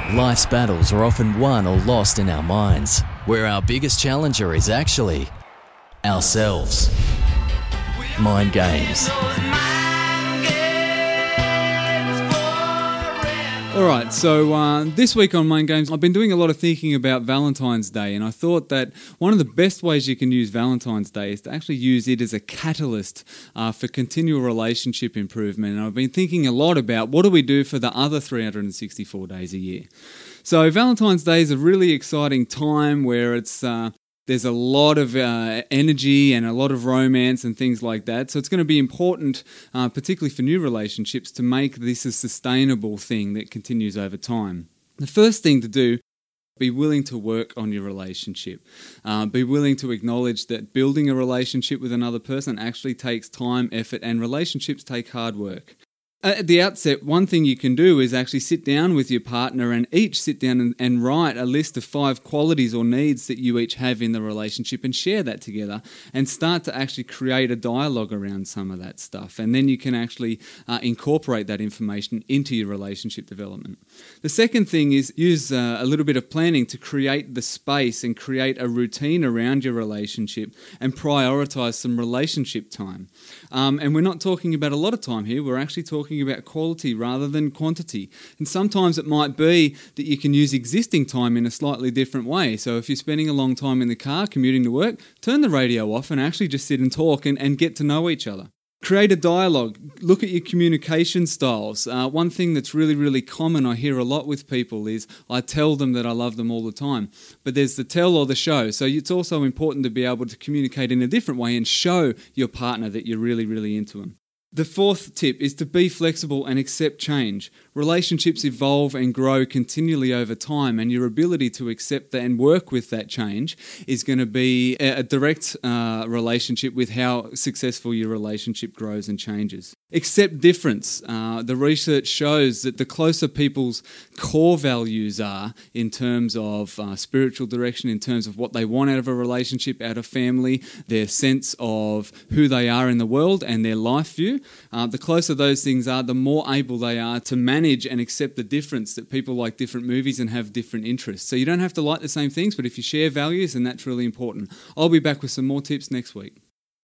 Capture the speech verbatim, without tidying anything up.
Life's battles are often won or lost in our minds, where our biggest challenger is actually ourselves. Mind Games. Alright, so uh, this week on Mind Games, I've been doing a lot of thinking about Valentine's Day, and I thought that one of the best ways you can use Valentine's Day is to actually use it as a catalyst uh, for continual relationship improvement. And I've been thinking a lot about what do we do for the other three hundred sixty-four days a year. So Valentine's Day is a really exciting time where it's... Uh, There's a lot of uh, energy and a lot of romance and things like that. So it's going to be important, uh, particularly for new relationships, to make this a sustainable thing that continues over time. The first thing to do, be willing to work on your relationship. Uh, be willing to acknowledge that building a relationship with another person actually takes time, effort, and relationships take hard work. At the outset, one thing you can do is actually sit down with your partner and each sit down and, and write a list of five qualities or needs that you each have in the relationship and share that together and start to actually create a dialogue around some of that stuff. And then you can actually uh, incorporate that information into your relationship development. The second thing is use uh, a little bit of planning to create the space and create a routine around your relationship and prioritize some relationship time. Um, and we're not talking about a lot of time here, we're actually talking about quality rather than quantity. And sometimes it might be that you can use existing time in a slightly different way. So if you're spending a long time in the car commuting to work, turn the radio off and actually just sit and talk and, and get to know each other. Create a dialogue. Look at your communication styles. Uh, one thing that's really, really common I hear a lot with people is I tell them that I love them all the time. But there's the tell or the show. So it's also important to be able to communicate in a different way and show your partner that you're really, really into them. The fourth tip is to be flexible and accept change. Relationships evolve and grow continually over time, and your ability to accept that and work with that change is going to be a direct uh, relationship with how successful your relationship grows and changes. Accept difference. Uh, the research shows that the closer people's core values are in terms of uh, spiritual direction, in terms of what they want out of a relationship, out of family, their sense of who they are in the world and their life view, uh, the closer those things are, the more able they are to manage and accept the difference that people like different movies and have different interests. So you don't have to like the same things, but if you share values, then that's really important. I'll be back with some more tips next week.